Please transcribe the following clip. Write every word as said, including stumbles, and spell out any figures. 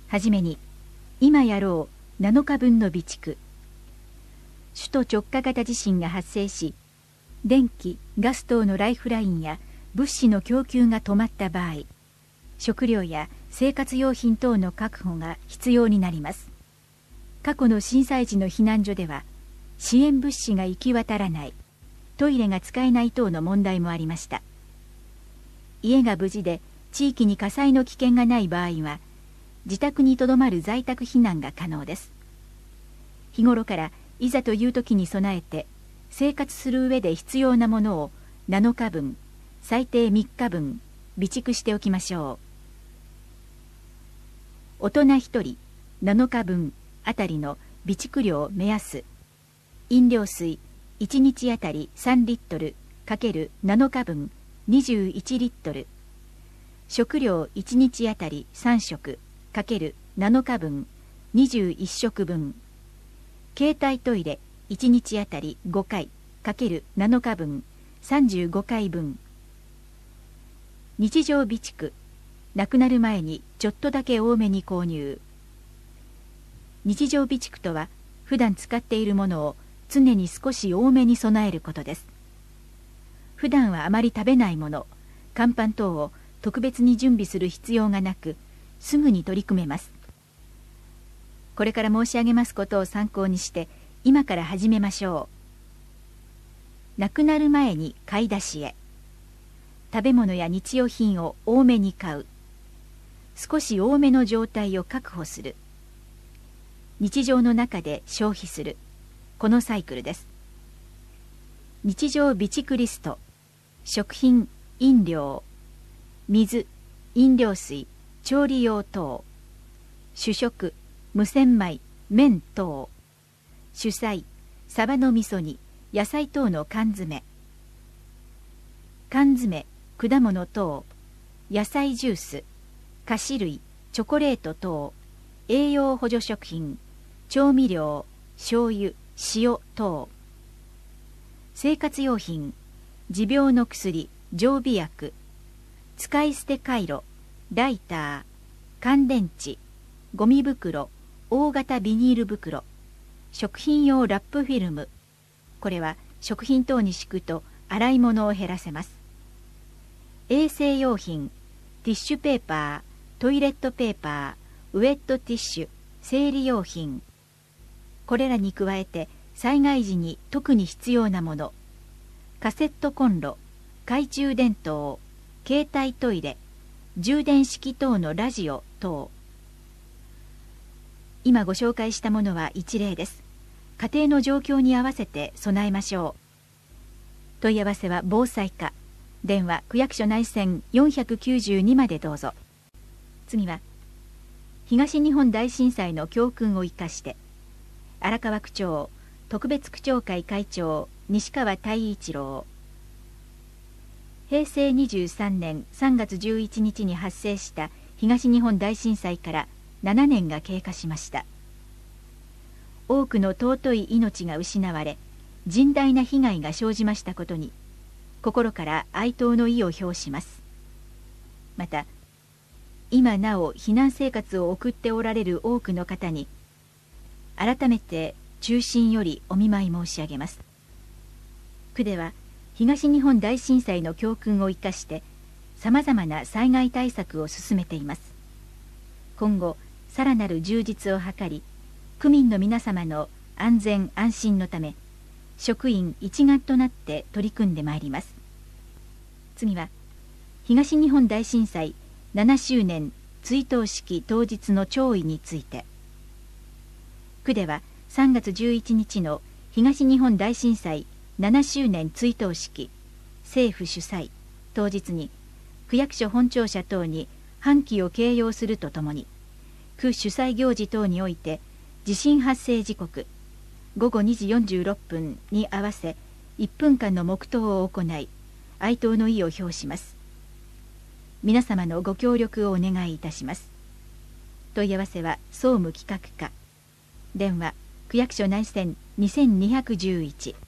はじめに、今やろうなのかぶんの備蓄。首都直下型地震が発生し、電気・ガス等のライフラインや物資の供給が止まった場合、食料や生活用品等の確保が必要になります。過去の震災時の避難所では、支援物資が行き渡らない、トイレが使えない等の問題もありました。家が無事で地域に火災の危険がない場合は、自宅にとどまる在宅避難が可能です。日頃からいざという時に備えて、生活する上で必要なものをなのかぶん、最低みっかぶん備蓄しておきましょう。大人ひとりなのかぶんあたりの備蓄量目安。飲料水いちにちあたりさんリットル×なのかぶんにじゅういちリットル。食料いちにちあたりさんしょく×なのかぶんにじゅういっしょくぶん。携帯トイレいちにちあたりごかい×なのかぶんさんじゅうごかいぶん。日常備蓄。亡くなる前にちょっとだけ多めに購入。日常備蓄とは、普段使っているものを常に少し多めに備えることです。普段はあまり食べないもの、乾パン等を特別に準備する必要がなく、すぐに取り組めます。これから申し上げますことを参考にして、今から始めましょう。亡くなる前に買い出しへ。食べ物や日用品を多めに買う。少し多めの状態を確保する。日常の中で消費する。このサイクルです。日常備蓄リスト。食品、飲料、水、飲料水、調理用等、主食、無洗米、麺等、主菜、サバの味噌煮、野菜等の缶詰、缶詰、果物等、野菜ジュース、菓子類、チョコレート等、栄養補助食品、調味料、醤油、塩等、生活用品、持病の薬、常備薬、使い捨てカイロ、ライター、乾電池、ゴミ袋、大型ビニール袋、食品用ラップフィルム。これは食品等に敷くと洗い物を減らせます。衛生用品、ティッシュペーパー、トイレットペーパー、ウェットティッシュ、生理用品。これらに加えて災害時に特に必要なもの、カセットコンロ、懐中電灯、携帯トイレ、充電式等のラジオ等。今ご紹介したものは一例です。家庭の状況に合わせて備えましょう。問い合わせは防災課。電話区役所内線よんひゃくきゅうじゅうにまでどうぞ。次は、東日本大震災の教訓を生かして、荒川区長特別区長会会長西川太一郎。へいせいにじゅうさんねんさんがつじゅういちにちに発生した東日本大震災からななねんが経過しました。多くの尊い命が失われ、甚大な被害が生じましたことに、心から哀悼の意を表します。また、今なお避難生活を送っておられる多くの方に、改めて衷心よりお見舞い申し上げます。区では、東日本大震災の教訓を生かして、さまざまな災害対策を進めています。今後、さらなる充実を図り、区民の皆様の安全安心のため、職員一丸となって取り組んでまいります。次は、東日本大震災ななしゅうねん追悼式当日の弔意について。区ではさんがつじゅういちにちの東日本大震災ななしゅうねん追悼式、政府主催当日に、区役所本庁舎等に半旗を掲揚するとともに、区主催行事等において地震発生時刻ごごにじよんじゅうろっぷんに合わせいっぷんかんの黙祷を行い、哀悼の意を表します。皆様のご協力をお願いいたします。問い合わせは総務企画課。電話区役所内線にせんにひゃくじゅういち。